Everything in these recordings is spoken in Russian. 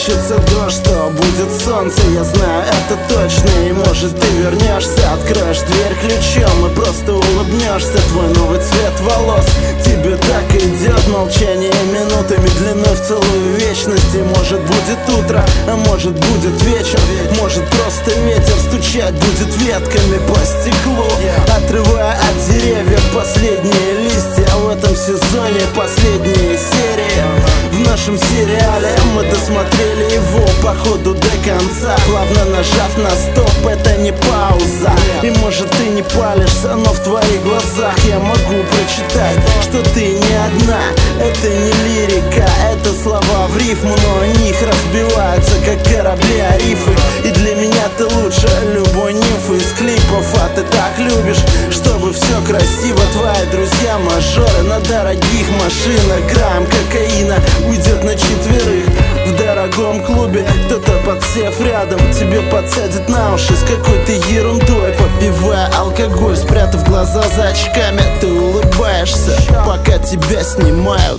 кончится дождь, что будет солнце. Я знаю это точно, и может ты вернешься. Откроешь дверь ключом и просто улыбнешься. Твой новый цвет волос тебе так идет. Молчание минутами длиной в целую вечность. И может будет утро, а может будет вечер. Может просто ветер стучать будет ветками по стеклу, отрывая от деревьев последние листья. В этом сезоне последние серии. В нашем сериале мы досмотрели его по ходу до конца, плавно нажав на стоп, это не пауза. И может ты не палишься, но в твоих глазах я могу прочитать, что ты не одна. Это не лирика, это слова в рифму, но о них разбиваются, как корабли о рифы. И для меня ты лучше любой нимфы из клипов. А ты так любишь, чтобы все красиво. Твои друзья мажоры на дорогих машинах. Грамм кокаина уйдет на четверых в дорогом клубе. Кто-то, подсев рядом, тебе подсадит на уши с какой-то ерундой, попивая алкоголь, спрятав глаза за очками. Ты улыбаешься, пока тебя снимают.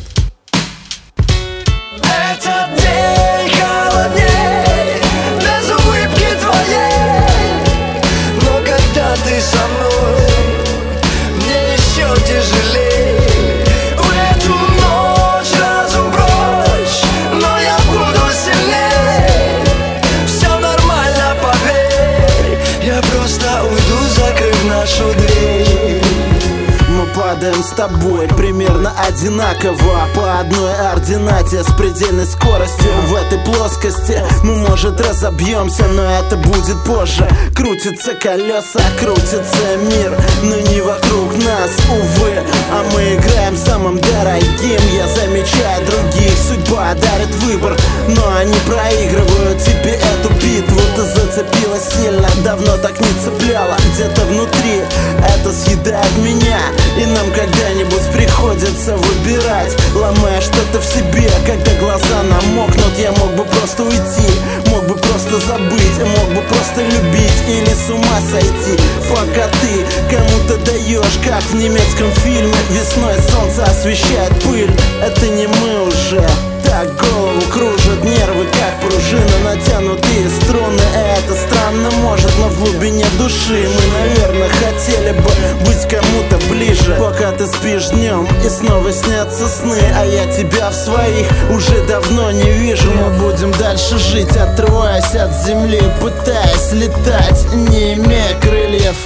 Этот день холодней без улыбки твоей, но когда ты со мной, мне еще тяжелей. В эту ночь разум прочь, но я буду сильней. Все нормально, поверь, я просто уйду, закрыв нашу дверь. Мы падаем с тобой примерно одинаково, по одной ординате, с предельной скоростью. В этой плоскости мы, может, разобьемся, но это будет позже. Крутятся колеса, крутится мир, но не вокруг нас, увы. А мы играем самым дорогим. Я замечаю других, судьба дарит выбор, но они проигрывают тебе эту битву. Ты зацепилась сильно, давно так не цепляла. Где-то внутри это съедает меня, и нам когда-нибудь приходится выбирать, ломая что-то в себе. Когда глаза намокнут, я мог бы просто уйти, мог бы просто забыть, мог бы просто любить или с ума сойти. Пока ты кому-то даешь, как в немецком фильме, весной солнце освещает пыль. Это не мы уже. Так голову кружат нервы, как пружина, натянутые струны. Это странно, может, но в глубине души мы, наверное, хотели бы быть кому-то ближе. Пока ты спишь днем и снова снятся сны, а я тебя в своих уже давно не вижу. Мы будем дальше жить, отрываясь от земли, пытаясь летать, не имея крыльев.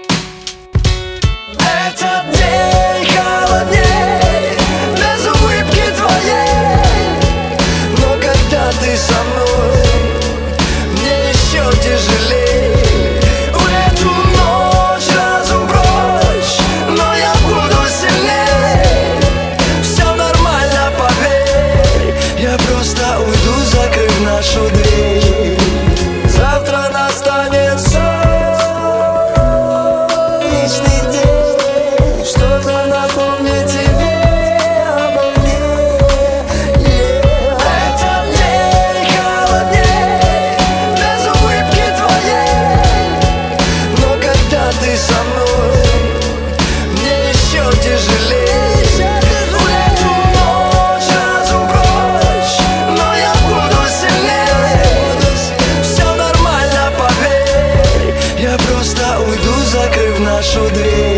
Этот день холодней без улыбки твоей, но когда ты со мной, мне еще тяжелей. В эту ночь разум прочь, но я буду сильней. Все нормально, поверь, я просто уйду, закрыв нашу дверь. Завтра настанет солнечный день, что-то напомнит тебе обо мне. Этот день холодней без улыбки твоей, но когда ты со мной, мне еще тяжелей. В эту ночь разум прочь, но я буду сильней. Все нормально, поверь, я просто уйду, закрыв нашу дверь.